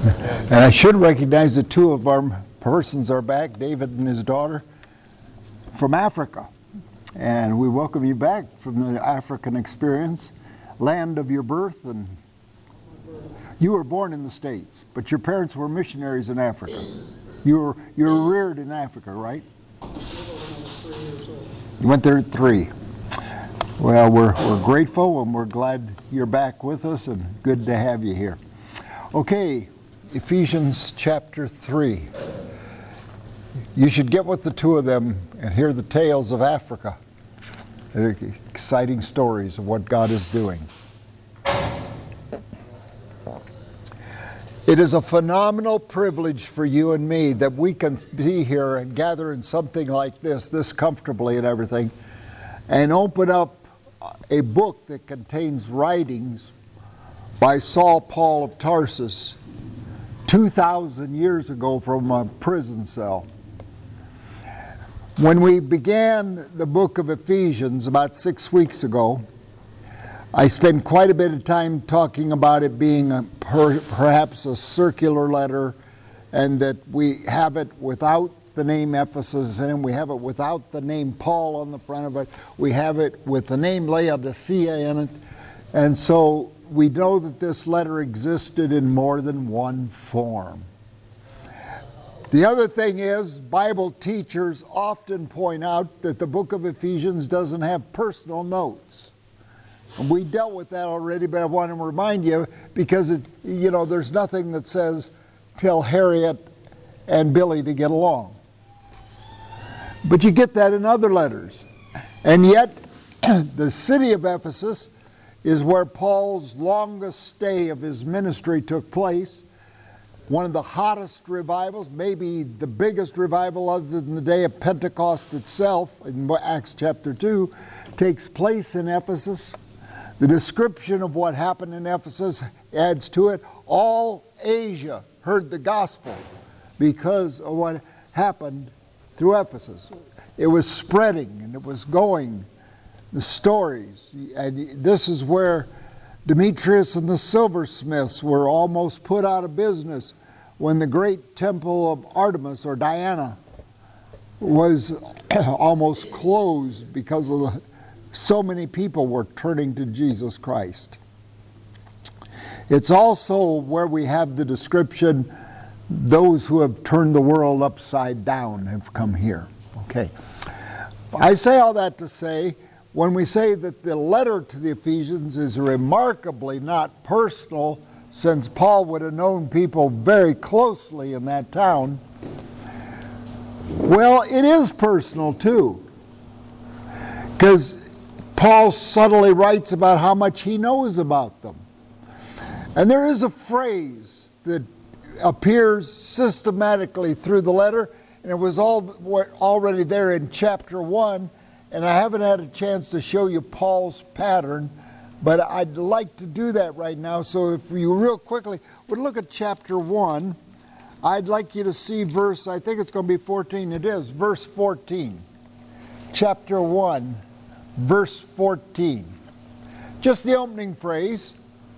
And I should recognize that two of our persons are back, David and his daughter, from Africa. And we welcome you back from the African experience, land of your birth. And you were born in the States, but your parents were missionaries in Africa. You were reared in Africa, right? You went there at 3. Well, we're grateful and we're glad you're back with us, and good to have you here. Okay, Ephesians chapter 3. You should get with the two of them and hear the tales of Africa. They're exciting stories of what God is doing. It is a phenomenal privilege for you and me that we can be here and gather in something like this comfortably and everything, and open up a book that contains writings by Saul Paul of Tarsus 2,000 years ago from a prison cell. When we began the book of Ephesians about 6 weeks ago, I spent quite a bit of time talking about it being perhaps a circular letter, and that we have it without the name Ephesus in it. We have it without the name Paul on the front of it. We have it with the name Laodicea in it. And so we know that this letter existed in more than one form. The other thing is, Bible teachers often point out that the book of Ephesians doesn't have personal notes. And we dealt with that already, but I want to remind you, because there's nothing that says, tell Harriet and Billy to get along. But you get that in other letters. And yet, the city of Ephesus is where Paul's longest stay of his ministry took place. One of the hottest revivals, maybe the biggest revival other than the day of Pentecost itself, in Acts chapter 2, takes place in Ephesus. The description of what happened in Ephesus adds to it. All Asia heard the gospel because of what happened through Ephesus. It was spreading and it was going. The stories. And this is where Demetrius and the silversmiths were almost put out of business when the great temple of Artemis, or Diana, was almost closed because of so many people were turning to Jesus Christ. It's also where we have the description, those who have turned the world upside down have come here. Okay. I say all that to say, when we say that the letter to the Ephesians is remarkably not personal, since Paul would have known people very closely in that town, well, it is personal too. Because Paul subtly writes about how much he knows about them. And there is a phrase that appears systematically through the letter, and it was already there in chapter 1, and I haven't had a chance to show you Paul's pattern, but I'd like to do that right now. So if you real quickly would look at chapter 1, I'd like you to see verse, I think it's going to be 14, it is, verse 14. Chapter 1, verse 14. Just the opening phrase.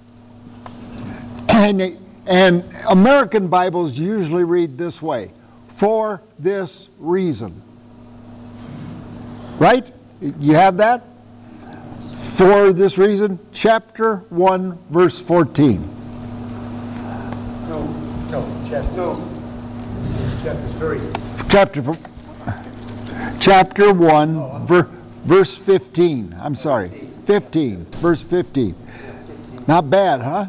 And American Bibles usually read this way, for this reason. Right? You have that? For this reason, chapter 1, verse 14. Chapter 3. Chapter 1, verse 15. I'm sorry. 15. Verse 15. Not bad, huh?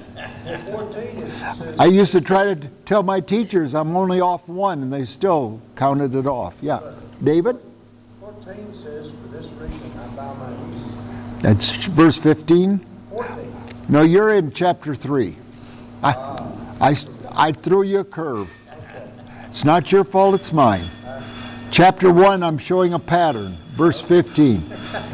I used to try to tell my teachers I'm only off 1, and they still counted it off. Yeah. David? 14 says, for this reason I bow my knees. That's verse 15? 14. No, you're in chapter 3. I threw you a curve. Okay. It's not your fault, it's mine. Chapter 1, I'm showing a pattern. Verse 15.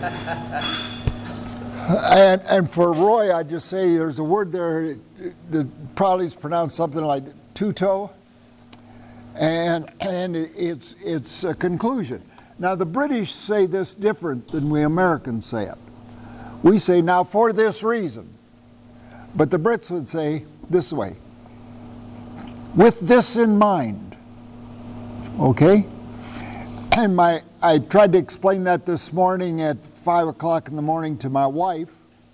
And for Roy, I just say there's a word there that probably is pronounced something like tuto, and it's a conclusion. Now the British say this different than we Americans say it. We say, now for this reason, but the Brits would say this way, with this in mind. Okay? And I tried to explain that this morning at 5 o'clock in the morning to my wife.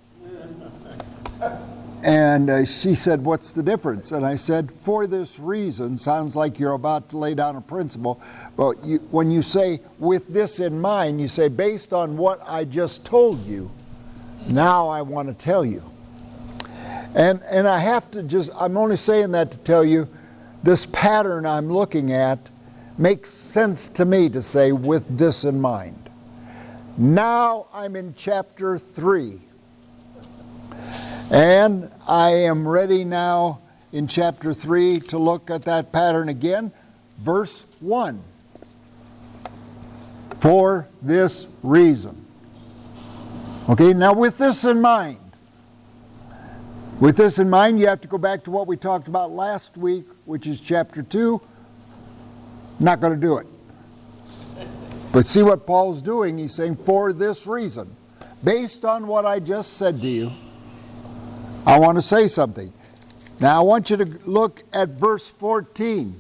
And she said, what's the difference? And I said, for this reason, sounds like you're about to lay down a principle. But when you say, with this in mind, you say, based on what I just told you, now I want to tell you. And I have to I'm only saying that to tell you, this pattern I'm looking at makes sense to me to say, with this in mind. Now I'm in chapter 3. And I am ready now in chapter 3 to look at that pattern again. Verse 1. For this reason. Okay, now with this in mind. With this in mind, you have to go back to what we talked about last week, which is chapter 2. Not going to do it. But see what Paul's doing. He's saying, for this reason. Based on what I just said to you, I want to say something. Now I want you to look at verse 14.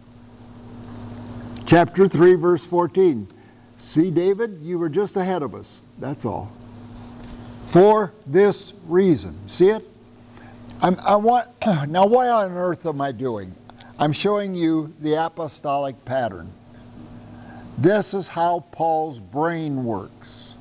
Chapter 3, verse 14. See, David, you were just ahead of us. That's all. For this reason. See it? Now what on earth am I doing? I'm showing you the apostolic pattern. This is how Paul's brain works.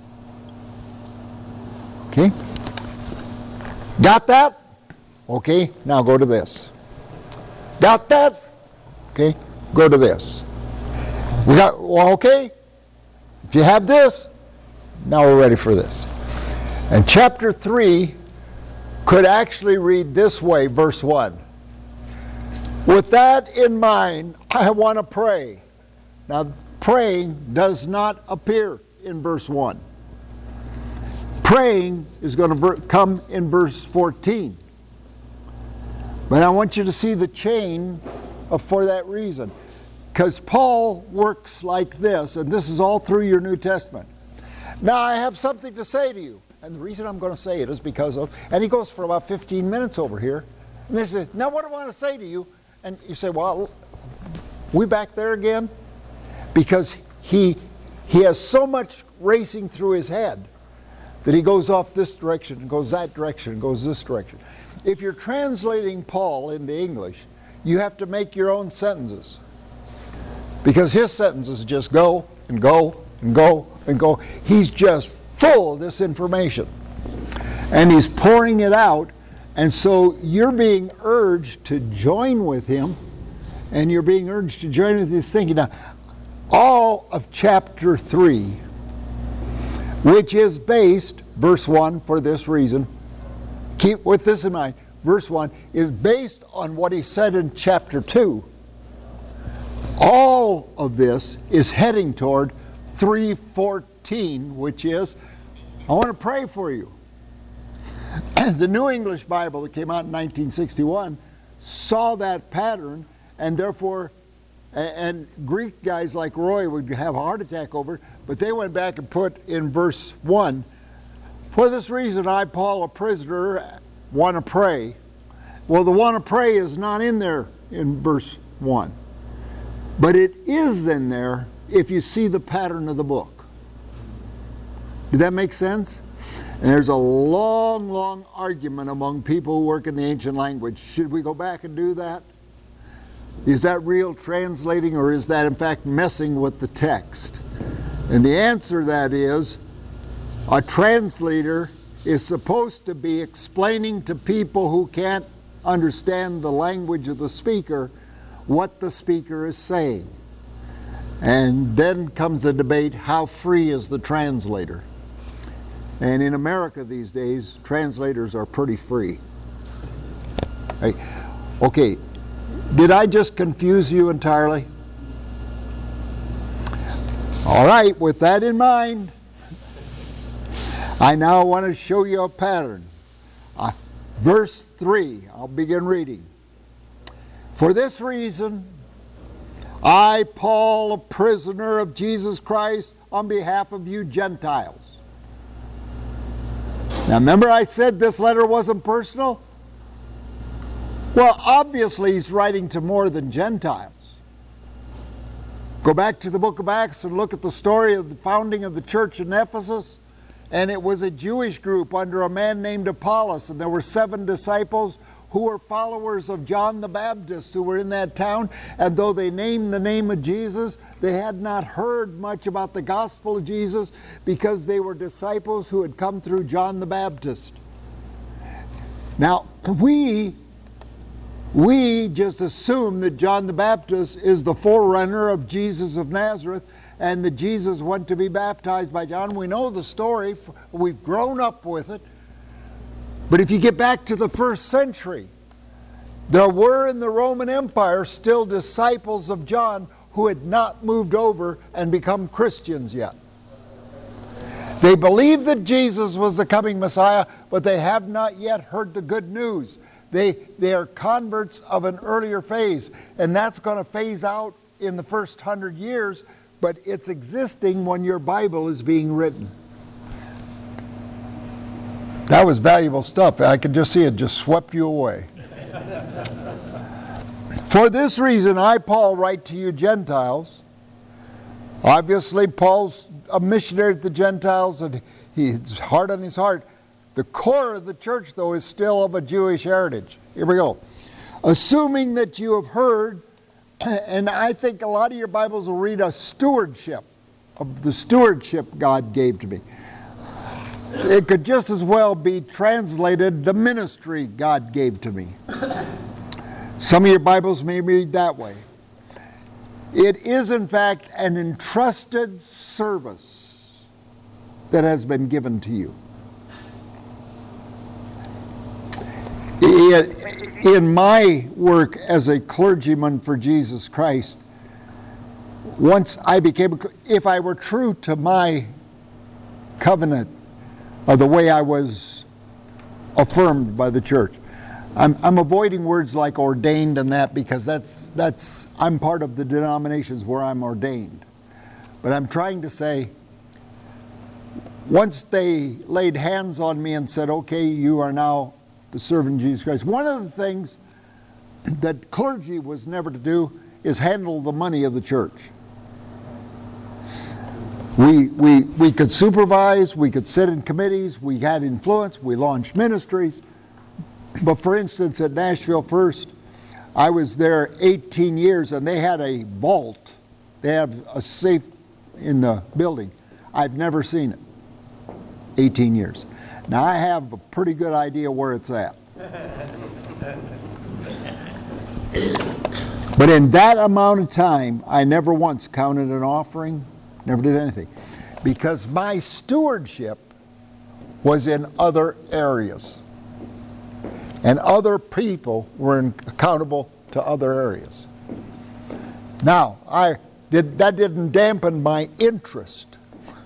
Okay? Got that? Okay, now go to this. Got that? Okay, go to this. Okay, if you have this, now we're ready for this. And chapter 3 could actually read this way, verse 1. With that in mind, I want to pray. Now, praying does not appear in verse 1. Praying is going to come in verse 14. But I want you to see the chain for that reason. Because Paul works like this, and this is all through your New Testament. Now I have something to say to you. And the reason I'm going to say it is because of, and he goes for about 15 minutes over here. And they say, now what do I want to say to you? And you say, well, we back there again? Because he has so much racing through his head that he goes off this direction and goes that direction and goes this direction. If you're translating Paul into English, you have to make your own sentences. Because his sentences just go and go and go and go. He's just full of this information. And he's pouring it out. And so you're being urged to join with him. And you're being urged to join with his thinking. Now, all of chapter 3, which is based, verse 1, for this reason. Keep with this in mind. Verse 1 is based on what he said in chapter 2. All of this is heading toward 3:14, which is, I want to pray for you. The New English Bible that came out in 1961 saw that pattern, and therefore, and Greek guys like Roy would have a heart attack over it, but they went back and put in verse 1, for this reason I, Paul, a prisoner, want to pray. Well, the want to pray is not in there in verse 1. But it is in there if you see the pattern of the book. Did that make sense? And there's a long, long argument among people who work in the ancient language. Should we go back and do that? Is that real translating, or is that in fact messing with the text? And the answer to that is, a translator is supposed to be explaining to people who can't understand the language of the speaker what the speaker is saying. And then comes the debate, how free is the translator? And in America these days, translators are pretty free. Okay, did I just confuse you entirely? All right, with that in mind, I now want to show you a pattern. Verse 3, I'll begin reading. For this reason, I, Paul, a prisoner of Jesus Christ, on behalf of you Gentiles. Now remember I said this letter wasn't personal? Well, obviously he's writing to more than Gentiles. Go back to the book of Acts and look at the story of the founding of the church in Ephesus. And it was a Jewish group under a man named Apollos. And there were 7 disciples who were followers of John the Baptist who were in that town. And though they named the name of Jesus, they had not heard much about the gospel of Jesus because they were disciples who had come through John the Baptist. Now, we just assume that John the Baptist is the forerunner of Jesus of Nazareth and that Jesus went to be baptized by John. We know the story. We've grown up with it. But if you get back to the first century, there were in the Roman Empire still disciples of John who had not moved over and become Christians yet. They believed that Jesus was the coming Messiah, but they have not yet heard the good news. They are converts of an earlier phase, and that's going to phase out in the first 100 years, but it's existing when your Bible is being written. That was valuable stuff. I could just see it just swept you away. For this reason, I, Paul, write to you Gentiles. Obviously, Paul's a missionary to the Gentiles, and he's hard on his heart. The core of the church, though, is still of a Jewish heritage. Here we go. Assuming that you have heard, and I think a lot of your Bibles will read a stewardship, of the stewardship God gave to me. It could just as well be translated, the ministry God gave to me. Some of your Bibles may read that way. It is, in fact, an entrusted service that has been given to you. In my work as a clergyman for Jesus Christ, once I became, if I were true to my covenant of the way I was affirmed by the church, I'm avoiding words like ordained and that because that's I'm part of the denominations where I'm ordained. But I'm trying to say, once they laid hands on me and said, okay, you are now the servant of Jesus Christ. One of the things that clergy was never to do is handle the money of the church. We could supervise, we could sit in committees, we had influence, we launched ministries. But for instance, at Nashville First, I was there 18 years and they had a vault. They have a safe in the building. I've never seen it. 18 years. Now I have a pretty good idea where it's at. But in that amount of time, I never once counted an offering, never did anything. Because my stewardship was in other areas. And other people were accountable to other areas. Now, that didn't dampen my interest.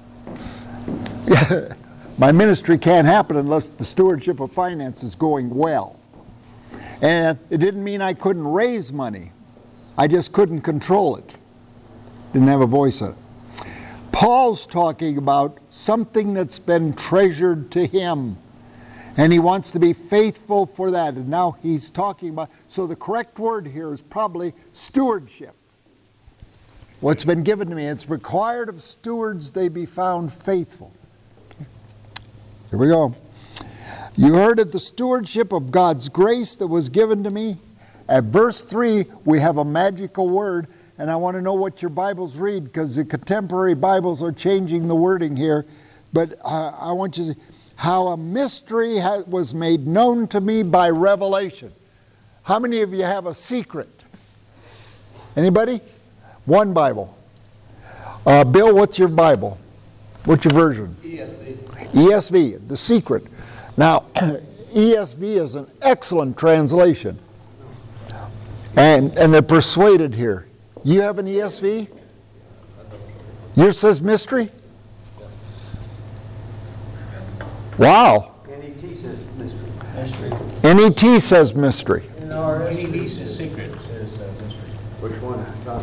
My ministry can't happen unless the stewardship of finance is going well. And it didn't mean I couldn't raise money. I just couldn't control it. Didn't have a voice in it. Paul's talking about something that's been treasured to him. And he wants to be faithful for that. And now he's talking about, so the correct word here is probably stewardship. What's been given to me, it's required of stewards they be found faithful. Okay. Here we go. You heard of the stewardship of God's grace that was given to me. At verse 3, we have a magical word, and I want to know what your Bibles read, because the contemporary Bibles are changing the wording here. But I want you to see how a mystery was made known to me by revelation. How many of you have a secret? Anybody? One Bible. Bill, what's your Bible? What's your version? ESV. ESV, the secret. Now, ESV is an excellent translation. And they're persuaded here. You have an ESV? Yours says mystery? Wow. NET says mystery. NET says mystery. NEV says secret. Says mystery. Which one?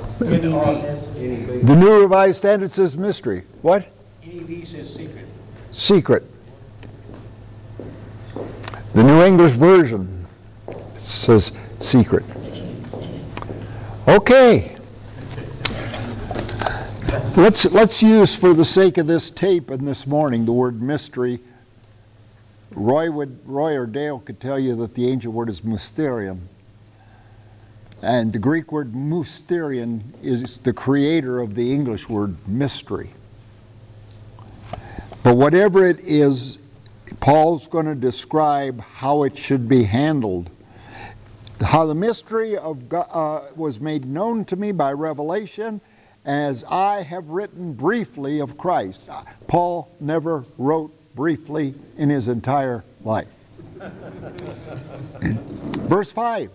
The New Revised Standard says mystery. What? NEV says secret. Secret. The New English Version says secret. Okay. Let's use, for the sake of this tape and this morning, the word mystery. Roy or Dale could tell you that the ancient word is mysterium. And the Greek word mysterion is the creator of the English word mystery. But whatever it is, Paul's going to describe how it should be handled. How the mystery of God was made known to me by revelation, as I have written briefly of Christ. Paul never wrote briefly in his entire life. Verse 5.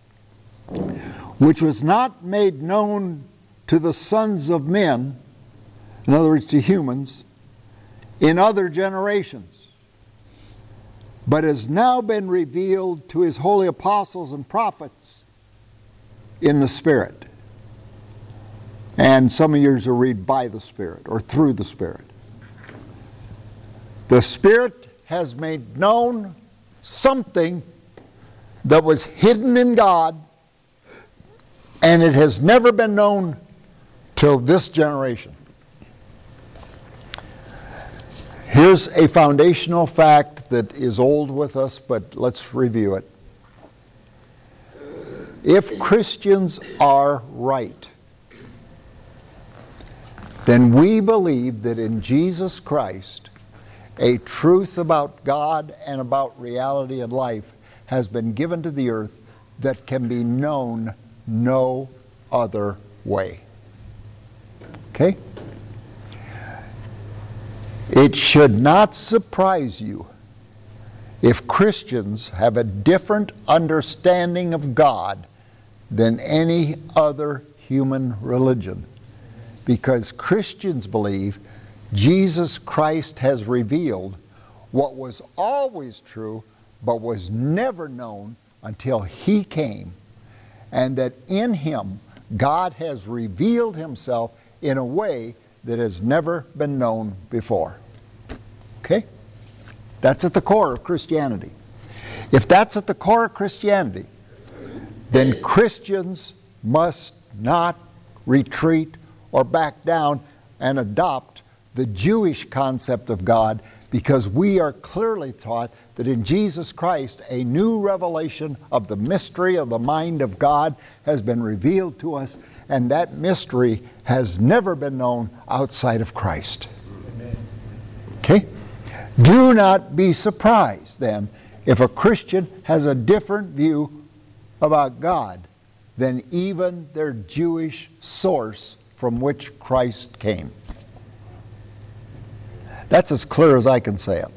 Which was not made known to the sons of men, in other words to humans, in other generations, but has now been revealed to his holy apostles and prophets in the Spirit. And some of yours will read by the Spirit or through the Spirit. The Spirit has made known something that was hidden in God, and it has never been known till this generation. Here's a foundational fact that is old with us, but let's review it. If Christians are right, then we believe that in Jesus Christ, a truth about God and about reality and life has been given to the earth that can be known no other way. Okay? It should not surprise you if Christians have a different understanding of God than any other human religion, because Christians believe Jesus Christ has revealed what was always true but was never known until He came, and that in Him God has revealed Himself in a way that has never been known before. Okay? That's at the core of Christianity. If that's at the core of Christianity, then Christians must not retreat or back down and adopt the Jewish concept of God, because we are clearly taught that in Jesus Christ a new revelation of the mystery of the mind of God has been revealed to us, and that mystery has never been known outside of Christ. Okay? Do not be surprised then if a Christian has a different view about God than even their Jewish source from which Christ came. That's as clear as I can say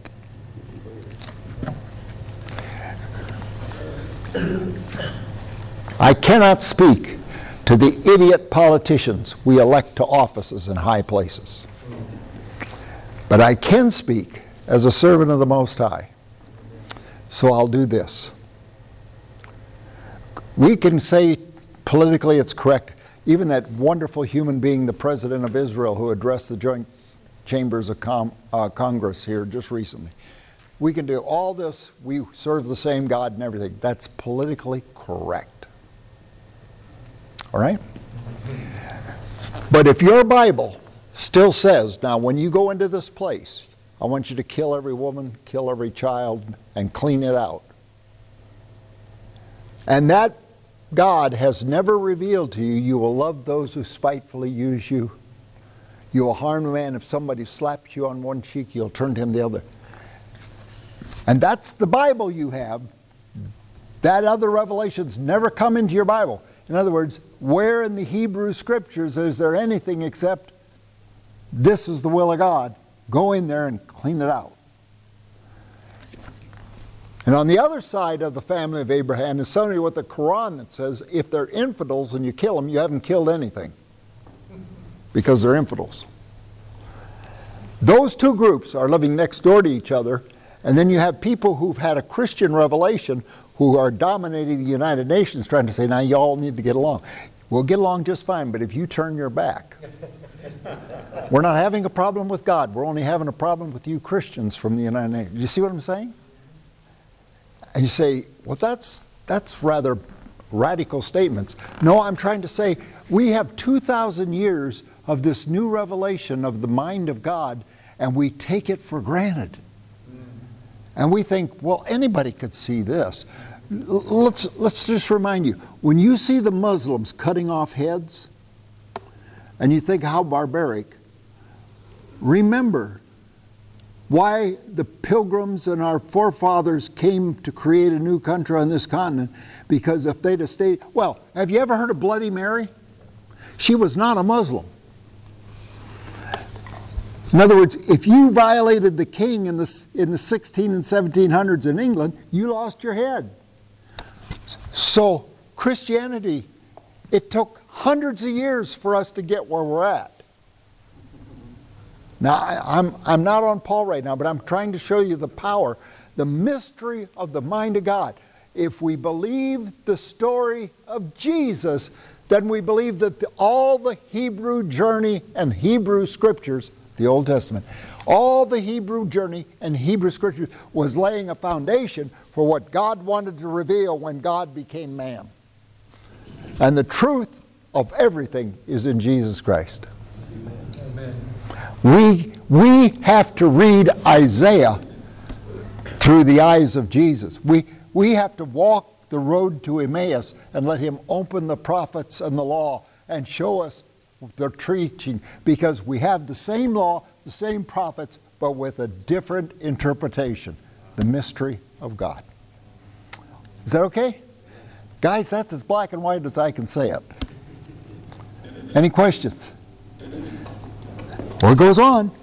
it. I cannot speak to the idiot politicians we elect to offices in high places. But I can speak as a servant of the Most High. So I'll do this. We can say politically it's correct. Even that wonderful human being, the President of Israel, who addressed the joint chambers of Congress here just recently. We can do all this. We serve the same God and everything. That's politically correct. All right? But if your Bible still says, now when you go into this place, I want you to kill every woman, kill every child, and clean it out. And that God has never revealed to you, you will love those who spitefully use you. You will harm a man if somebody slaps you on one cheek, you'll turn to him the other. And that's the Bible you have. That other revelation's never come into your Bible. In other words, where in the Hebrew Scriptures is there anything except this is the will of God? Go in there and clean it out. And on the other side of the family of Abraham is somebody with the Quran that says if they're infidels and you kill them, you haven't killed anything, because they're infidels. Those two groups are living next door to each other, and then you have people who've had a Christian revelation who are dominating the United Nations trying to say, now you all need to get along. We'll get along just fine, but if you turn your back, we're not having a problem with God. We're only having a problem with you Christians from the United Nations. You see what I'm saying? And you say, well, that's rather radical statements. No, I'm trying to say we have 2,000 years of this new revelation of the mind of God, and we take it for granted. And we think, well, anybody could see this. Let's just remind you, when you see the Muslims cutting off heads, and you think how barbaric, remember why the pilgrims and our forefathers came to create a new country on this continent. Because if they'd have stayed, well, have you ever heard of Bloody Mary? She was not a Muslim. In other words, if you violated the king in the 16 and 1700s in England, you lost your head. So Christianity, it took hundreds of years for us to get where we're at. Now, I'm not on Paul right now, but I'm trying to show you the power, the mystery of the mind of God. If we believe the story of Jesus, then we believe that all the Hebrew journey and Hebrew scriptures, the Old Testament, all the Hebrew journey and Hebrew scriptures was laying a foundation for what God wanted to reveal when God became man. And the truth of everything is in Jesus Christ. Amen. We have to read Isaiah through the eyes of Jesus. We have to walk the road to Emmaus and let him open the prophets and the law and show us the teaching, because we have the same law, the same prophets, but with a different interpretation, the mystery of God. Is that okay? Guys, that's as black and white as I can say it. Any questions? Well, it goes on.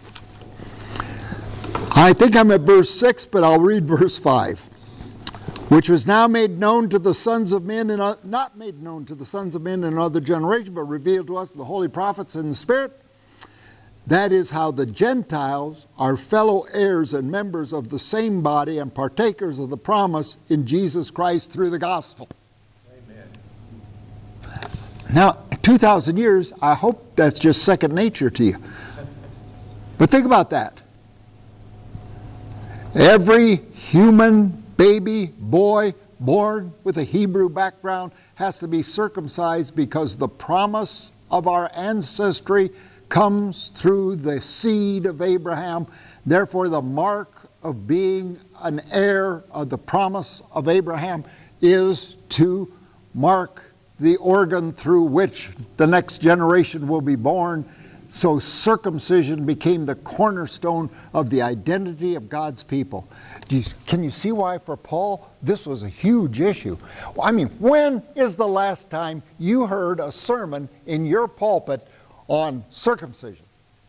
I think I'm at verse 6, but I'll read verse 5. Which was now made known to the sons of men, and not made known to the sons of men in another generation, but revealed to us the holy prophets in the Spirit. That is how the Gentiles are fellow heirs and members of the same body and partakers of the promise in Jesus Christ through the gospel. Amen. Now, 2,000 years, I hope that's just second nature to you. But think about that. Every human baby, boy, born with a Hebrew background has to be circumcised, because the promise of our ancestry comes through the seed of Abraham. Therefore, the mark of being an heir of the promise of Abraham is to mark the organ through which the next generation will be born. So circumcision became the cornerstone of the identity of God's people. Can you see why for Paul this was a huge issue? I mean, when is the last time you heard a sermon in your pulpit on circumcision?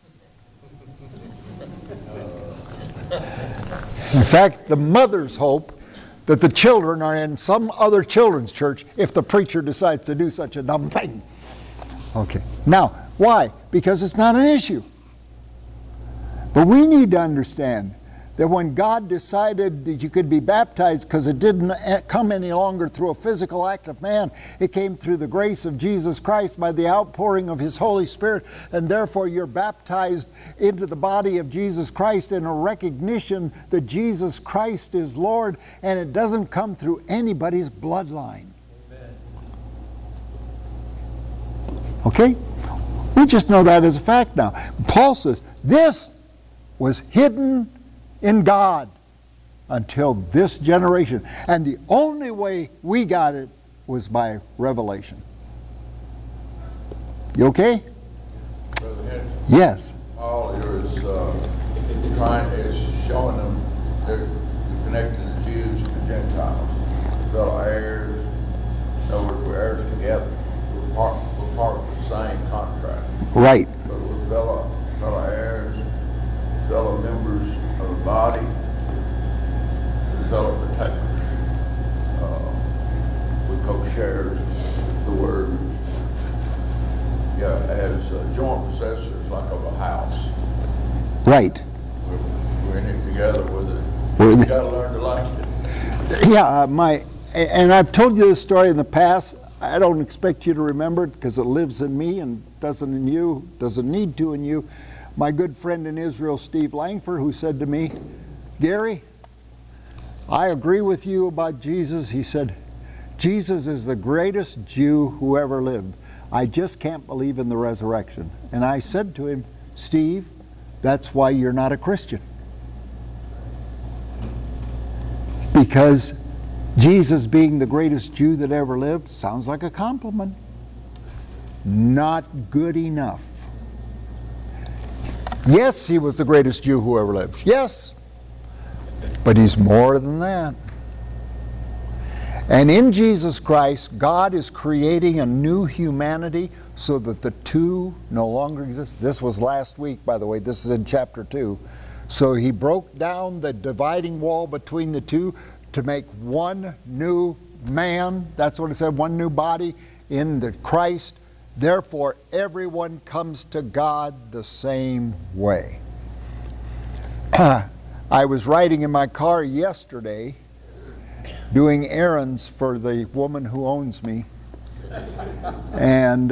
In fact, the mothers hope that the children are in some other children's church if the preacher decides to do such a dumb thing. Okay. Now, why? Because it's not an issue. But we need to understand that when God decided that you could be baptized, because it didn't come any longer through a physical act of man, it came through the grace of Jesus Christ by the outpouring of His Holy Spirit, and therefore you're baptized into the body of Jesus Christ in a recognition that Jesus Christ is Lord, and it doesn't come through anybody's bloodline. Amen. Okay? We just know that as a fact now. Paul says, this was hidden in God until this generation. And the only way we got it was by revelation. You okay? Brother Henry, Yes. Paul here is showing them they're connecting the Jews to the Gentiles, fellow heirs. In other words, we're heirs together. We're part of the same contract. Right. But we're fellow heirs, fellow members of the body, fellow protectors. We co-shares the word. Yeah, as joint possessors, like of a house. Right. We're in it together with it. We're in You it. got to learn to like it. Yeah, and I've told you this story in the past. I don't expect you to remember it because it lives in me and doesn't in you, doesn't need to in you. My good friend in Israel, Steve Langford, who said to me, Gary, I agree with you about Jesus. He said, Jesus is the greatest Jew who ever lived. I just can't believe in the resurrection. And I said to him, Steve, that's why you're not a Christian. Because Jesus being the greatest Jew that ever lived sounds like a compliment. Not good enough. Yes, he was the greatest Jew who ever lived. Yes. But he's more than that. And in Jesus Christ, God is creating a new humanity so that the two no longer exist. This was last week, by the way. This is in chapter 2. So he broke down the dividing wall between the two to make one new man. That's what it said, one new body in the Christ. Therefore, everyone comes to God the same way. I was riding in my car yesterday doing errands for the woman who owns me. And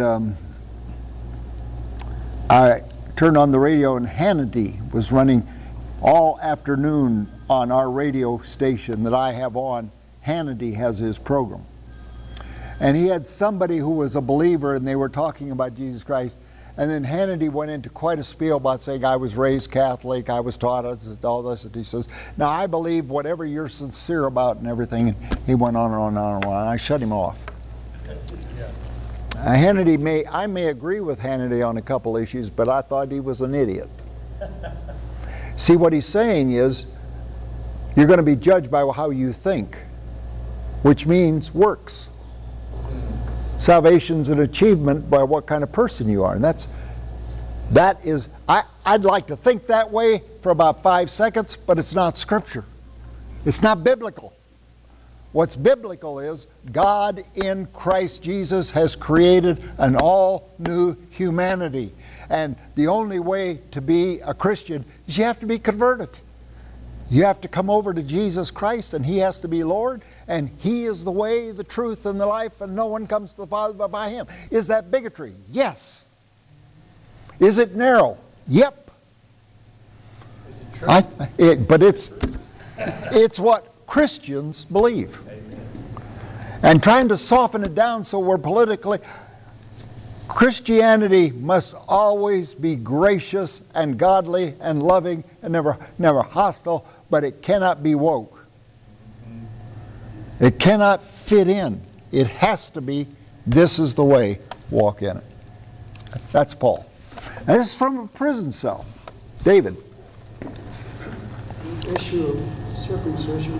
I turned on the radio, and Hannity was running all afternoon on our radio station that I have on. Hannity has his program. And he had somebody who was a believer, and they were talking about Jesus Christ. And then Hannity went into quite a spiel about saying, I was raised Catholic, I was taught all this. And he says, now I believe whatever you're sincere about and everything. And he went on and on and on and on. I shut him off. Hannity I may agree with Hannity on a couple issues, but I thought he was an idiot. See, what he's saying is, you're going to be judged by how you think, which means works. Salvation's an achievement by what kind of person you are. And that is, I'd like to think that way for about 5 seconds, but it's not Scripture. It's not biblical. What's biblical is God in Christ Jesus has created an all new humanity. And the only way to be a Christian is you have to be converted. You have to come over to Jesus Christ, and He has to be Lord, and He is the way, the truth, and the life, and no one comes to the Father but by Him. Is that bigotry? Yes. Is it narrow? Yep. Is it true? But it's what Christians believe. Amen. And trying to soften it down so we're politically... Christianity must always be gracious and godly and loving and never hostile, but it cannot be woke. It cannot fit in. It has to be, this is the way, walk in it. That's Paul. And this is from a prison cell. David. The issue of circumcision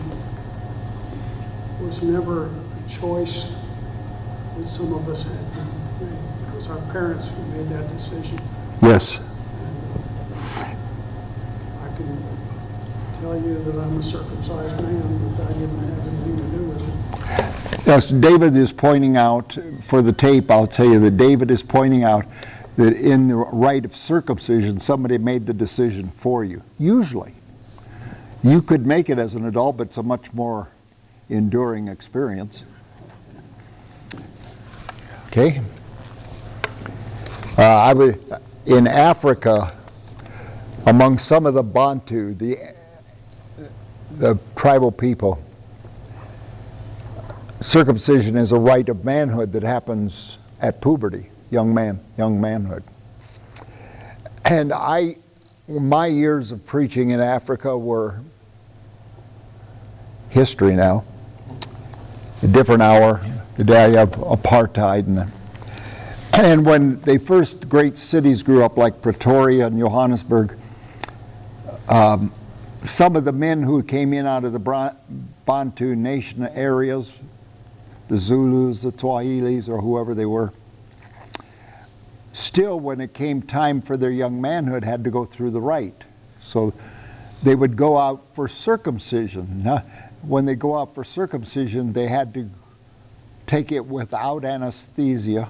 was never a choice that some of us had to make. It was our parents who made that decision. Yes. And, I can tell you that I'm a circumcised man, but I didn't have anything to do with it. Yes, David is pointing out, for the tape, I'll tell you that David is pointing out that in the rite of circumcision, somebody made the decision for you. Usually. You could make it as an adult, but it's a much more enduring experience. Okay? I was in Africa among some of the Bantu, the tribal people. Circumcision is a rite of manhood that happens at puberty, young manhood. And my years of preaching in Africa were history now. A different hour, the day of apartheid. And when the first great cities grew up, like Pretoria and Johannesburg, some of the men who came in out of the Bantu nation areas, the Zulus, the Swahilis, or whoever they were, still when it came time for their young manhood had to go through the rite. So they would go out for circumcision. Now, when they go out for circumcision, they had to take it without anesthesia.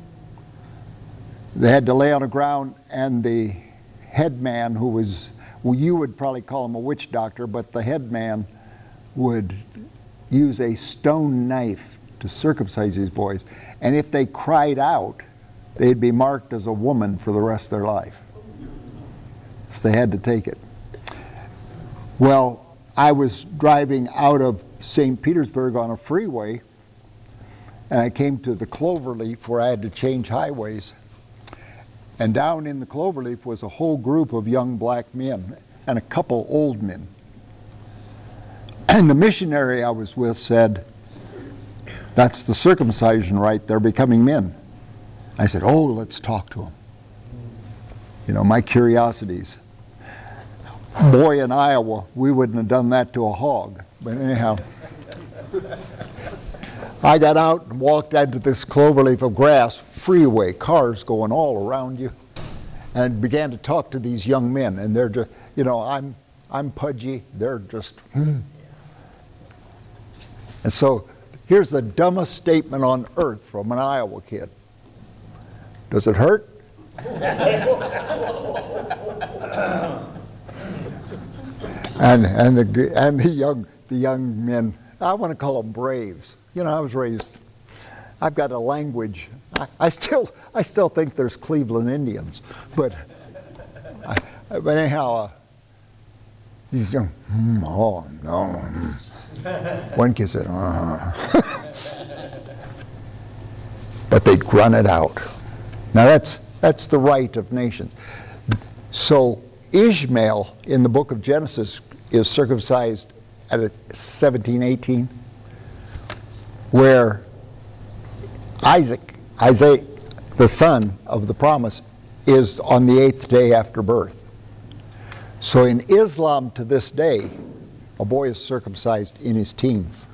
They had to lay on the ground, and the headman, who was, well, you would probably call him a witch doctor, but the headman would use a stone knife to circumcise these boys. And if they cried out, they'd be marked as a woman for the rest of their life. So they had to take it. Well, I was driving out of St. Petersburg on a freeway and I came to the Cloverleaf where I had to change highways. And down in the Cloverleaf was a whole group of young black men and a couple old men. And the missionary I was with said, "That's the circumcision rite, they're becoming men." I said, "Oh, let's talk to them." You know, my curiosities. Boy, in Iowa, we wouldn't have done that to a hog. But anyhow, I got out and walked into this cloverleaf of grass, freeway, cars going all around you, and began to talk to these young men. And they're just, you know, I'm pudgy, they're just, And so here's the dumbest statement on earth from an Iowa kid. "Does it hurt?" and the young men, I want to call them braves. You know, I was raised. I've got a language. I still think there's Cleveland Indians, but anyhow, these young. Oh no. One kid said, but they'd grunt it out. Now that's the right of nations. So Ishmael in the book of Genesis is circumcised at 17, 18, where Isaac, the son of the promise, is on the 8th day after birth. So in Islam to this day, a boy is circumcised in his teens.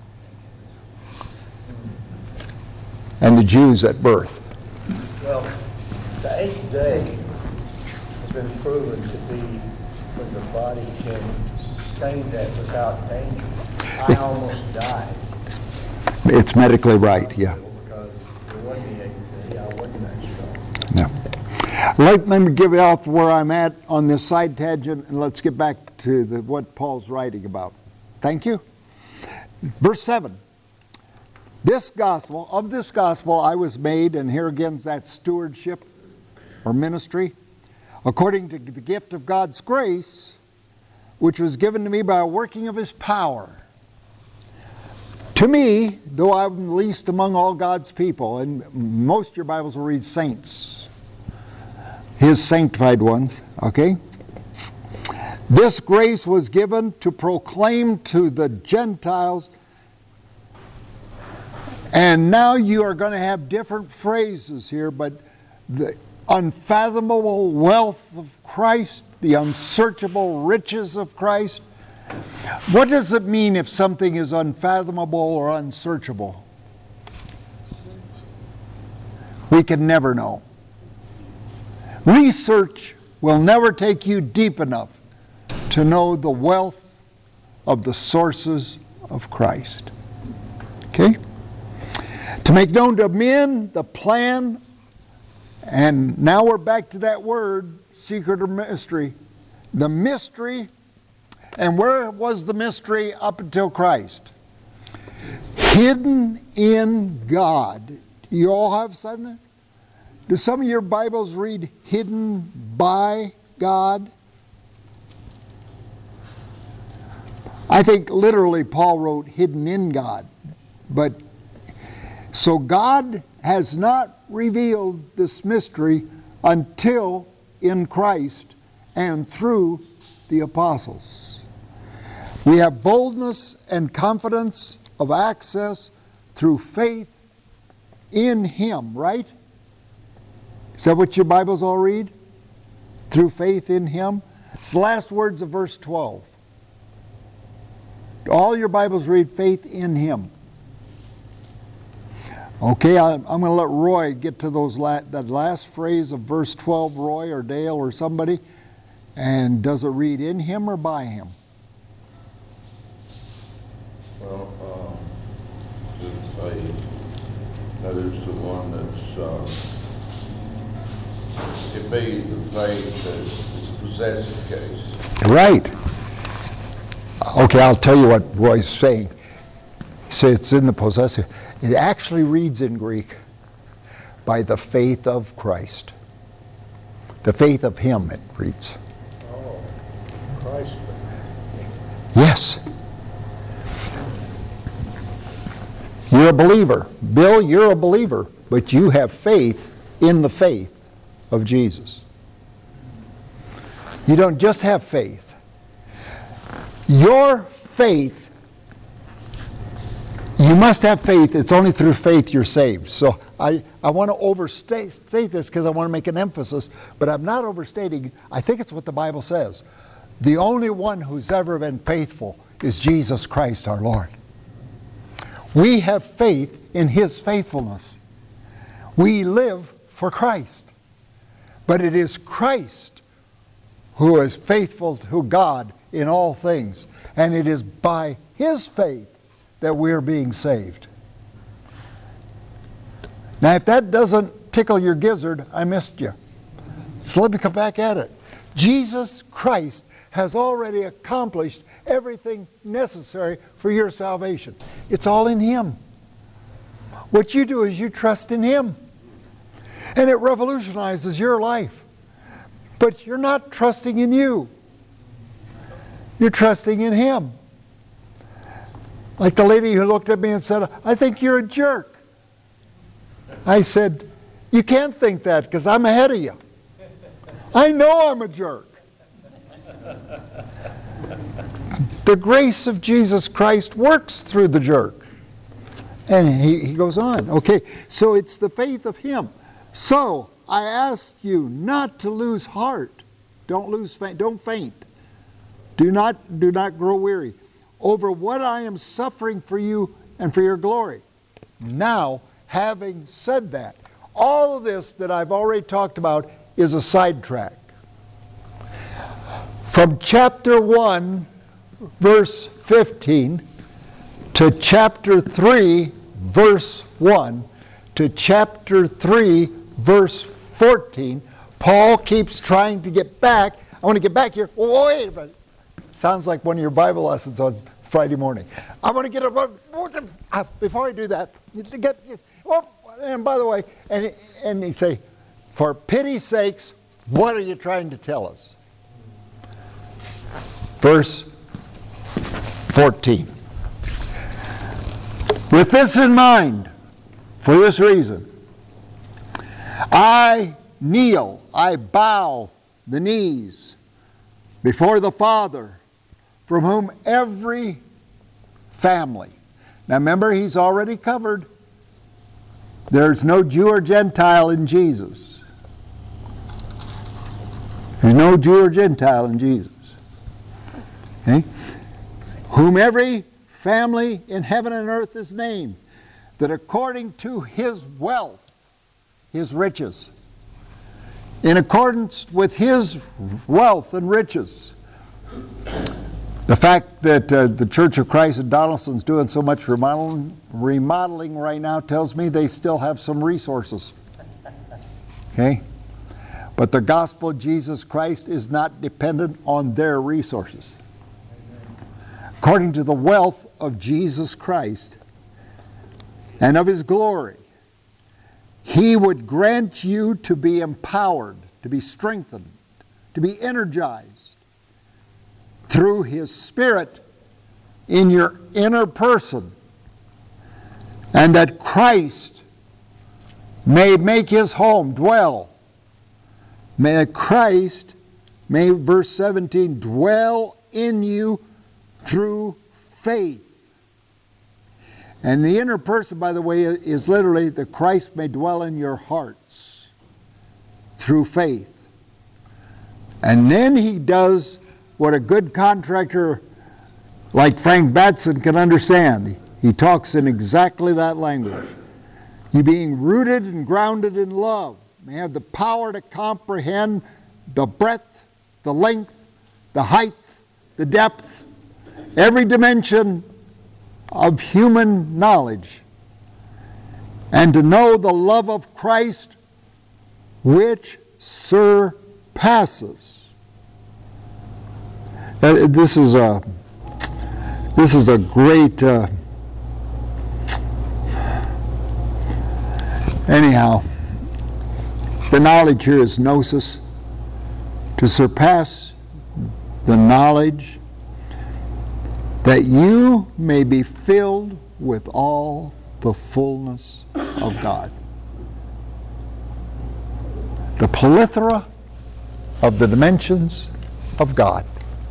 And the Jews at birth. Well, the 8th day has been proven to be when the body can sustain that without danger. I almost died. It's medically right, yeah. Because it wasn't the 8th day, I wasn't that strong. No. Let me give it off where I'm at on this side tangent, and let's get back to what Paul's writing about. Thank you. Verse 7. Of this gospel I was made, and here again that stewardship or ministry, according to the gift of God's grace, which was given to me by a working of his power. To me, though I'm least among all God's people, and most of your Bibles will read saints, his sanctified ones, okay? This grace was given to proclaim to the Gentiles. And now you are going to have different phrases here, but the unfathomable wealth of Christ, the unsearchable riches of Christ. What does it mean if something is unfathomable or unsearchable? We can never know. Research will never take you deep enough to know the wealth of the sources of Christ. Okay? To make known to men the plan, and now we're back to that word, secret or mystery. The mystery, and where was the mystery up until Christ? Hidden in God. You all have something? Do some of your Bibles read hidden by God? I think literally Paul wrote hidden in God. But so God has not revealed this mystery until in Christ and through the apostles. We have boldness and confidence of access through faith in Him, right? Is that what your Bibles all read? Through faith in Him? It's the last words of verse 12. All your Bibles read faith in Him. Okay, I'm going to let Roy get to that last phrase of verse 12, Roy or Dale or somebody. And does it read in Him or by Him? Well, just say that is the one that's, it be the faith that is the possessive case. Right. Okay, I'll tell you what Roy's saying. He says it's in the possessive. It actually reads in Greek, by the faith of Christ. The faith of Him, it reads. Oh, Christ. Yes. You're You're a believer. Bill, you're a believer, but you have faith in the faith of Jesus. You don't just have faith. Your faith, you must have faith. It's only through faith you're saved. So I want to overstate this because I want to make an emphasis, but I'm not overstating. I think it's what the Bible says. The only one who's ever been faithful is Jesus Christ our Lord. We have faith in His faithfulness. We live for Christ. But it is Christ who is faithful to God in all things. And it is by His faith that we're being saved. Now, if that doesn't tickle your gizzard, I missed you. So let me come back at it. Jesus Christ has already accomplished everything necessary for your salvation. It's all in Him. What you do is you trust in Him. And it revolutionizes your life. But you're not trusting in you. You're trusting in Him. Like the lady who looked at me and said, I think you're a jerk. I said, you can't think that because I'm ahead of you. I know I'm a jerk. The grace of Jesus Christ works through the jerk. And he goes on. Okay, so it's the faith of Him. So I ask you not to lose heart. Don't faint. Do not grow weary over what I am suffering for you and for your glory. Now, having said that, all of this that I've already talked about is a sidetrack. From chapter 1, verse 15, to chapter 3, verse 1, to chapter 3, verse 14, Paul keeps trying to get back. I want to get back here. Oh, wait a minute. Sounds like one of your Bible lessons on Friday morning. I want to get up. Before I do that, and by the way, and he say, for pity's sakes, what are you trying to tell us? Verse 14. With this in mind, for this reason, I kneel, I bow the knees before the Father, from whom every family. Now remember, he's already covered. There's no Jew or Gentile in Jesus. There's no Jew or Gentile in Jesus. Okay? Whom every family in heaven and earth is named, that according to His wealth, His riches, in accordance with His wealth and riches. The fact that the Church of Christ in Donaldson's doing so much remodeling right now tells me they still have some resources. Okay? But the gospel of Jesus Christ is not dependent on their resources. According to the wealth of Jesus Christ and of His glory, He would grant you to be empowered, to be strengthened, to be energized through His Spirit in your inner person, and that Christ may make His home, dwell. May Christ, verse 17, dwell in you through faith. And the inner person, by the way, is literally that Christ may dwell in your hearts through faith. And then He does what a good contractor like Frank Batson can understand. He talks in exactly that language. You being rooted and grounded in love may have the power to comprehend the breadth, the length, the height, the depth, every dimension of human knowledge, and to know the love of Christ which surpasses. This is a great anyhow, the knowledge here is gnosis, to surpass the knowledge, that you may be filled with all the fullness of God. The plethora of the dimensions of God.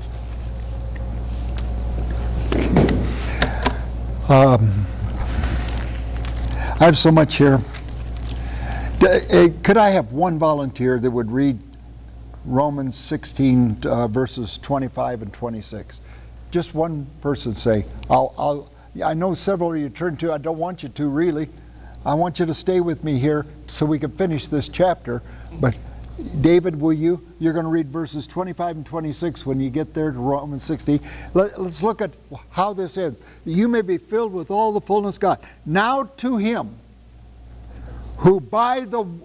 I have so much here. Could I have one volunteer that would read Romans 16 verses 25 and 26? Just one person say, I know several of you turn to, I don't want you to really. I want you to stay with me here so we can finish this chapter. But David, will you? You're going to read verses 25 and 26 when you get there to Romans 16. Let's look at how this ends. You may be filled with all the fullness of God. Now to him who by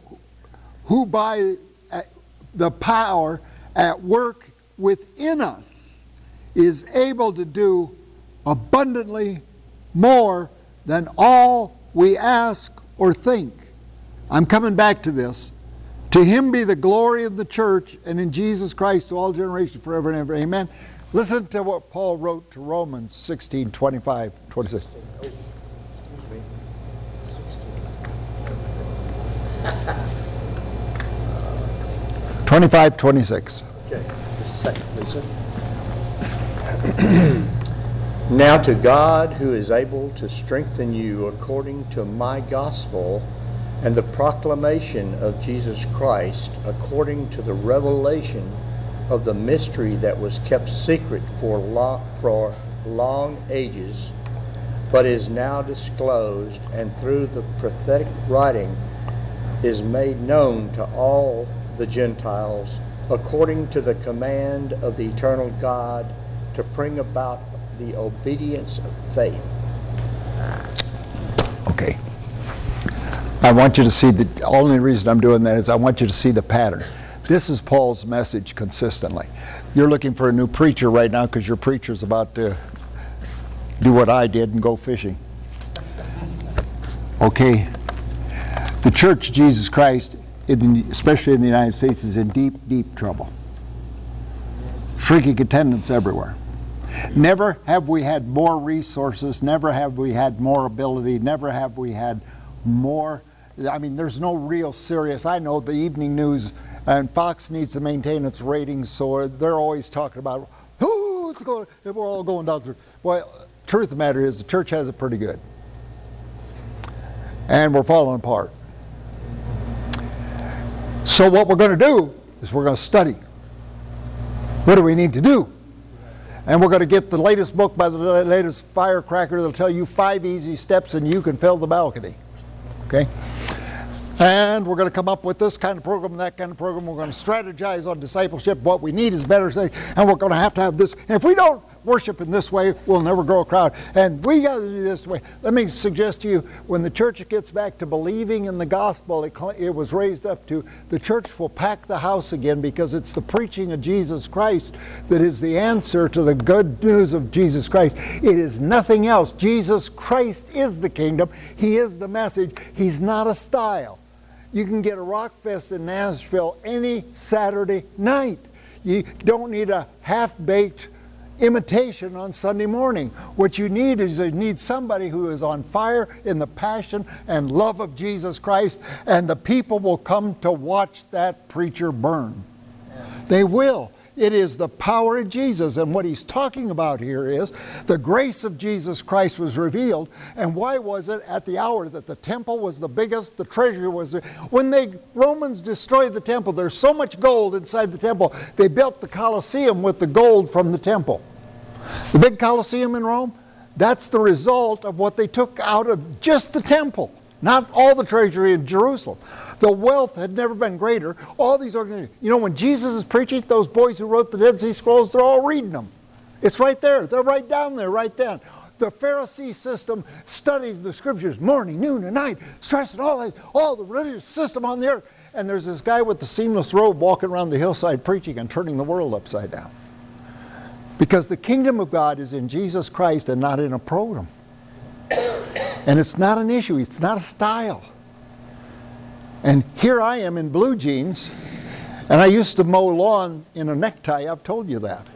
the power at work within us is able to do abundantly more than all we ask or think. I'm coming back to this. To him be the glory of the church and in Jesus Christ to all generations forever and ever. Amen. Listen to what Paul wrote to Romans 16, 25, 26. 25, 26. Okay, just a second, Lisa. Now to God who is able to strengthen you according to my gospel and the proclamation of Jesus Christ according to the revelation of the mystery that was kept secret for long ages, but is now disclosed, and through the prophetic writing is made known to all the Gentiles according to the command of the eternal God to bring about the obedience of faith. Okay. I want you to see the only reason I'm doing that is I want you to see the pattern. This is Paul's message consistently. You're looking for a new preacher right now because your preacher's about to do what I did and go fishing. Okay. The Church of Jesus Christ, especially in the United States, is in deep, deep trouble. Shrinking attendance everywhere. Never have we had more resources, never have we had more ability, never have we had more. I mean, there's no real serious. I know the evening news and Fox needs to maintain its ratings, so they're always talking about, oh, it's going, we're all going down through. Well, truth of the matter is the church has it pretty good. And we're falling apart. So what we're going to do is we're going to study. What do we need to do? And we're going to get the latest book by the latest firecracker that'll tell you 5 easy steps and you can fill the balcony. Okay? And we're going to come up with this kind of program and that kind of program. We're going to strategize on discipleship. What we need is better things. And we're going to have this. And if we don't worship in this way, we'll never grow a crowd. And we got to do this way. Let me suggest to you, when the church gets back to believing in the gospel it was raised up to, the church will pack the house again because it's the preaching of Jesus Christ that is the answer to the good news of Jesus Christ. It is nothing else. Jesus Christ is the kingdom. He is the message. He's not a style. You can get a rock fest in Nashville any Saturday night. You don't need a half-baked imitation on Sunday morning. What you need is somebody who is on fire in the passion and love of Jesus Christ, and the people will come to watch that preacher burn. They will. It is the power of Jesus, and what he's talking about here is the grace of Jesus Christ was revealed. And why was it at the hour that the temple was the biggest, the treasury was there? When the Romans destroyed the temple, there's so much gold inside the temple, they built the Colosseum with the gold from the temple. The big Colosseum in Rome, that's the result of what they took out of just the temple, not all the treasury in Jerusalem. The wealth had never been greater. All these organizations. You know, when Jesus is preaching, those boys who wrote the Dead Sea Scrolls, they're all reading them. It's right there. They're right down there, right then. The Pharisee system studies the scriptures morning, noon, and night, stressing all the religious system on the earth. And there's this guy with the seamless robe walking around the hillside preaching and turning the world upside down. Because the kingdom of God is in Jesus Christ and not in a program. And it's not an issue. It's not a style. And here I am in blue jeans, and I used to mow lawn in a necktie. I've told you that.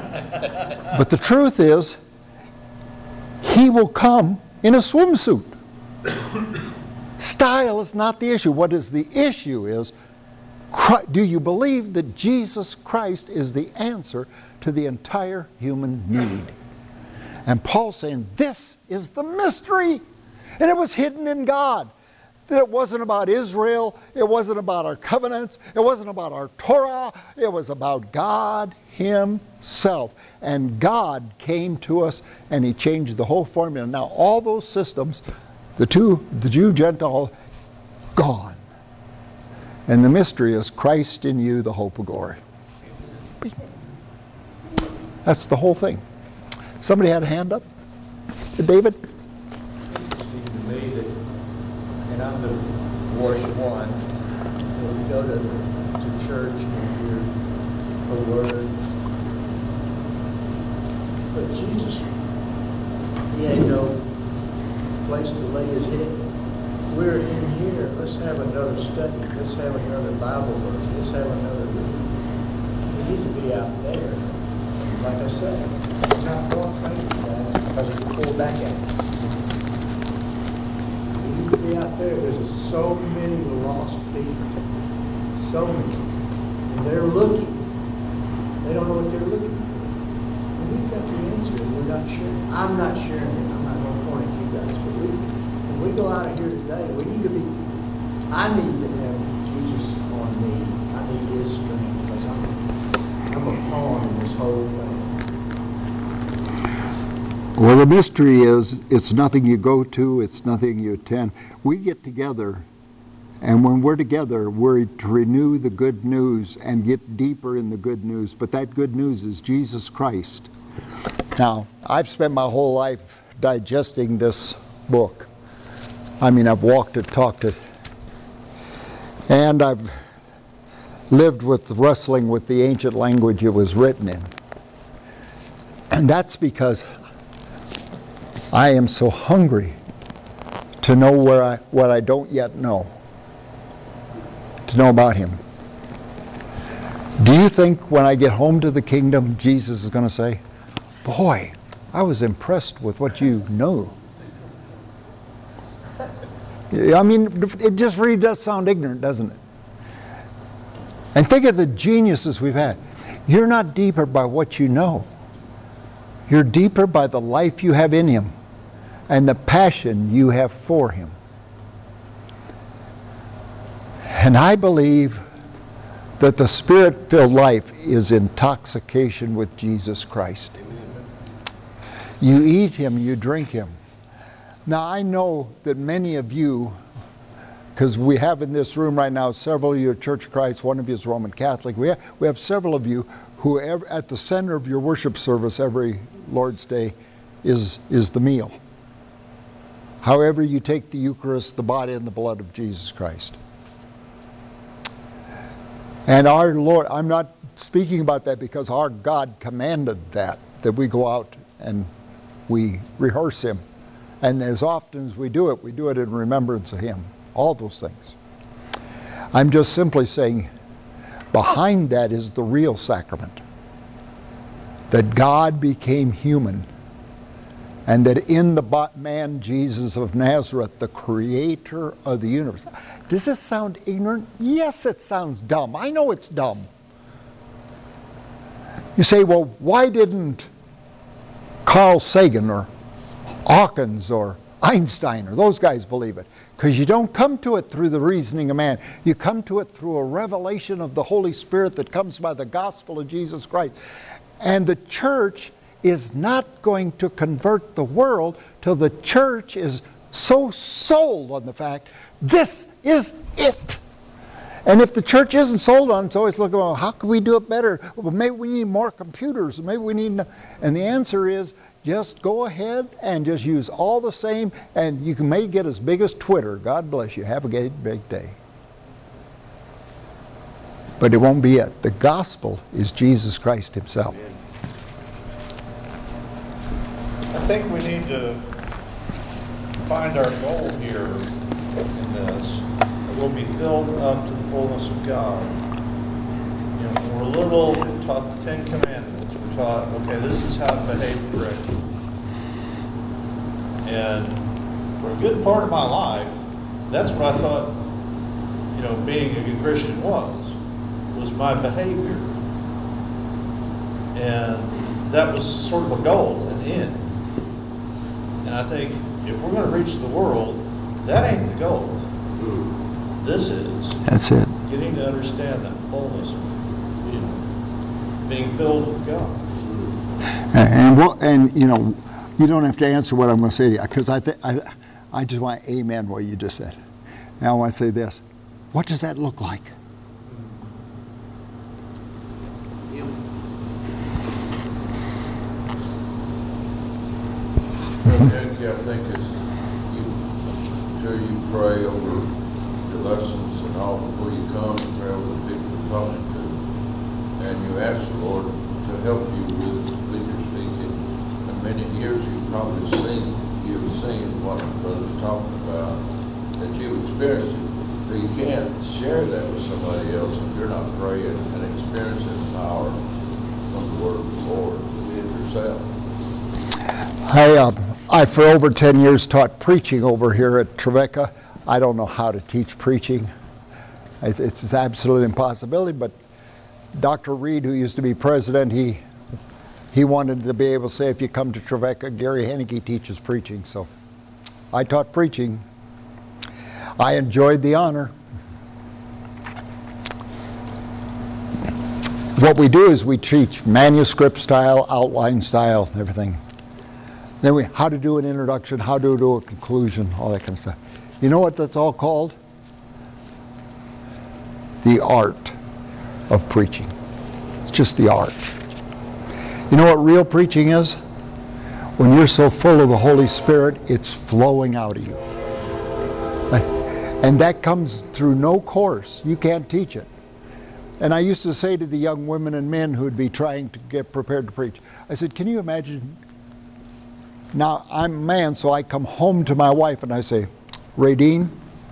But the truth is, he will come in a swimsuit. Style is not the issue. What is the issue is, do you believe that Jesus Christ is the answer to the entire human need? And Paul's saying, this is the mystery. And it was hidden in God. That it wasn't about Israel. It wasn't about our covenants. It wasn't about our Torah. It was about God Himself. And God came to us and He changed the whole formula. Now all those systems, the Jew, Gentile, gone. And the mystery is Christ in you, the hope of glory. That's the whole thing. Somebody had a hand up? David? It seems to me that, and I'm the worst one, that we go to church and hear the word. But Jesus, He had no place to lay His head. We're in here. Let's have another study. Let's have another Bible verse. Let's have another reading. We need to be out there. Like I said, it's not going crazy, guys, because we pull back at it. We need to be out there. There's so many lost people. So many. And they're looking. They don't know what they're looking for. And we've got the answer, and we're not sharing. I'm not sharing it. I'm not going to point at you guys, but when we go out of here today, we need to be, I need to have Jesus on me. I need His strength, because I'm a pawn in this whole thing. Well, the mystery is, it's nothing you go to, it's nothing you attend. We get together, and when we're together, we're to renew the good news and get deeper in the good news. But that good news is Jesus Christ. Now, I've spent my whole life digesting this book. I mean, I've walked it, talked it, and I've lived with wrestling with the ancient language it was written in. And that's because I am so hungry to know what I don't yet know, to know about Him. Do you think when I get home to the kingdom, Jesus is going to say, boy, I was impressed with what you know? I mean, it just really does sound ignorant, doesn't it? And think of the geniuses we've had. You're not deeper by what you know. You're deeper by the life you have in Him and the passion you have for Him. And I believe that the Spirit-filled life is intoxication with Jesus Christ. You eat Him, you drink Him. Now, I know that many of you, because we have in this room right now several of you are Church of Christ, one of you is Roman Catholic. We have several of you who at the center of your worship service every Lord's Day is the meal. However you take the Eucharist, the body and the blood of Jesus Christ. And our Lord, I'm not speaking about that because our God commanded that we go out and we rehearse Him. And as often as we do it in remembrance of Him. All those things. I'm just simply saying, behind that is the real sacrament. That God became human. And that in the man Jesus of Nazareth, the creator of the universe. Does this sound ignorant? Yes, it sounds dumb. I know it's dumb. You say, well, why didn't Carl Sagan or Hawkins or Einstein or those guys believe it? Because you don't come to it through the reasoning of man. You come to it through a revelation of the Holy Spirit that comes by the gospel of Jesus Christ. And the church is not going to convert the world till the church is so sold on the fact, this is it. And if the church isn't sold on it, it's always looking, well, how can we do it better? Well, maybe we need more computers. Maybe we need... And the answer is, just go ahead and just use all the same, and you may get as big as Twitter. God bless you. Have a big day. But it won't be it. The gospel is Jesus Christ Himself. I think we need to find our goal here in this. That we'll be filled up to the fullness of God. You know, when we're little, we're taught the Ten Commandments. We're taught, okay, this is how to behave correctly. And for a good part of my life, that's what I thought, being a good Christian was my behavior. And that was sort of a goal, an end. And I think if we're going to reach the world, that ain't the goal. This is. That's it. Getting to understand that fullness, being filled with God. And you don't have to answer what I'm going to say to you, because I just want to amen what you just said. Now I want to say this. What does that look like? Henry, I think as you pray over your lessons and all before you come and pray over the people you're talking to, and you ask the Lord to help you with leader speaking. In many years you've probably seen what the brother's talking about, that you experienced it. So you can't share that with somebody else if you're not praying and experiencing the power from the word of the Lord within yourself. I for over 10 years taught preaching over here at Trevecca. I don't know how to teach preaching. It's an absolute impossibility, but Dr. Reed, who used to be president, he wanted to be able to say, if you come to Trevecca, Gary Hennigy teaches preaching. So I taught preaching. I enjoyed the honor. What we do is we teach manuscript style, outline style, everything. Then how to do an introduction, how to do a conclusion, all that kind of stuff. You know what that's all called? The art of preaching. It's just the art. You know what real preaching is? When you're so full of the Holy Spirit, it's flowing out of you. And that comes through no course. You can't teach it. And I used to say to the young women and men who would be trying to get prepared to preach, I said, can you imagine? Now, I'm a man, so I come home to my wife and I say, Radine,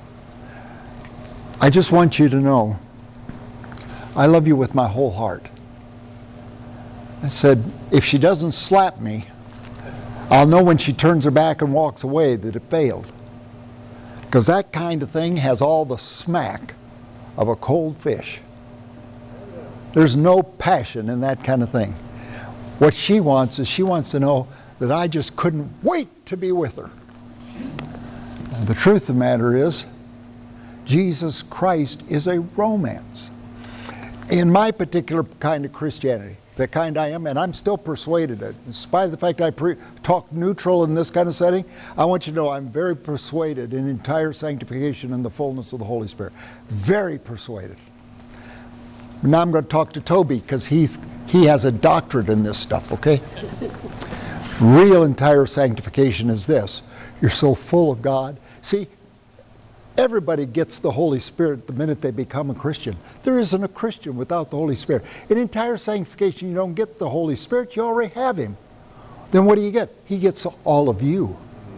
I just want you to know, I love you with my whole heart. I said, if she doesn't slap me, I'll know when she turns her back and walks away that it failed. Because that kind of thing has all the smack of a cold fish. There's no passion in that kind of thing. What she wants is she wants to know that I just couldn't wait to be with her. And the truth of the matter is, Jesus Christ is a romance. In my particular kind of Christianity, the kind I am, and I'm still persuaded, in spite of the fact I talk neutral in this kind of setting, I want you to know I'm very persuaded in entire sanctification and the fullness of the Holy Spirit. Very persuaded. Now I'm going to talk to Toby, because he has a doctorate in this stuff, okay? Real entire sanctification is this. You're so full of God. See, everybody gets the Holy Spirit the minute they become a Christian. There isn't a Christian without the Holy Spirit. In entire sanctification, you don't get the Holy Spirit. You already have Him. Then what do you get? He gets all of you.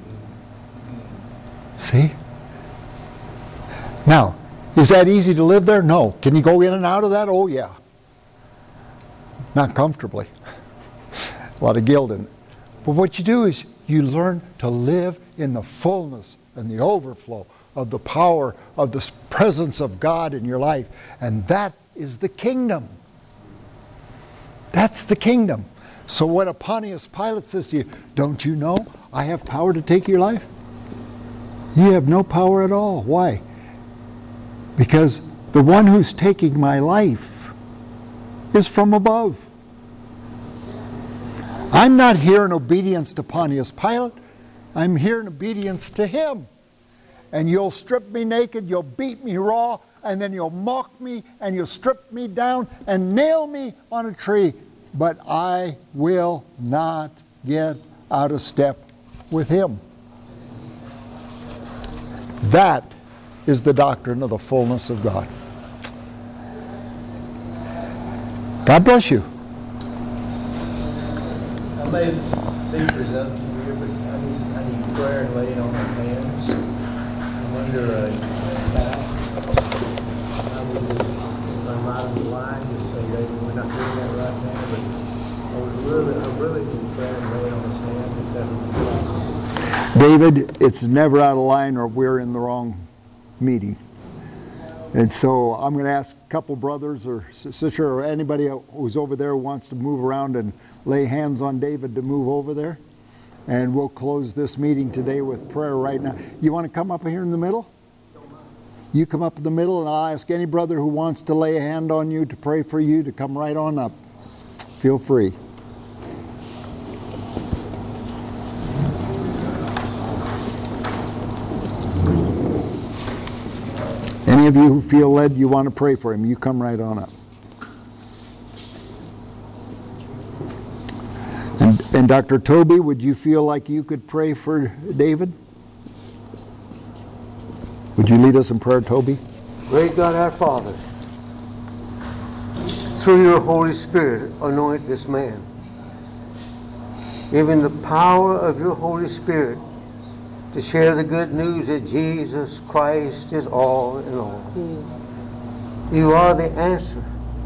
See? Now, is that easy to live there? No. Can you go in and out of that? Oh, yeah. Not comfortably. A lot of guilt in it. But what you do is you learn to live in the fullness and the overflow of the power of the presence of God in your life. And that is the kingdom. That's the kingdom. So when Pontius Pilate says to you, don't you know I have power to take your life? You have no power at all. Why? Because the one who's taking my life is from above. I'm not here in obedience to Pontius Pilate. I'm here in obedience to him. And you'll strip me naked, you'll beat me raw, and then you'll mock me, and you'll strip me down and nail me on a tree. But I will not get out of step with him. That is the doctrine of the fullness of God. God bless you. I may be presumptive here, but I need prayer and laying on my hands. I'm under a vow. I will just run right on the line, just say, hey, we're not doing that right now, but I really need prayer and laying on his hands if that would be possible. David, it's never out of line or we're in the wrong meeting. And so I'm going to ask a couple brothers or sister or anybody who's over there who wants to move around and lay hands on David to move over there. And we'll close this meeting today with prayer right now. You want to come up here in the middle? You come up in the middle, and I'll ask any brother who wants to lay a hand on you to pray for you to come right on up. Feel free. Any of you who feel led you want to pray for him, you come right on up. And Dr. Toby, would you feel like you could pray for David? Would you lead us in prayer, Toby? Great God, our Father, through your Holy Spirit, anoint this man. Give him the power of your Holy Spirit to share the good news that Jesus Christ is all in all. You are the answer.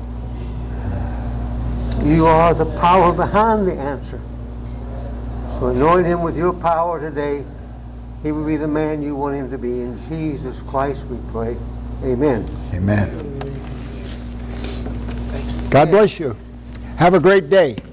You are the power behind the answer. So anoint him with your power today. He will be the man you want him to be. In Jesus Christ we pray. Amen. Amen. God bless you. Have a great day.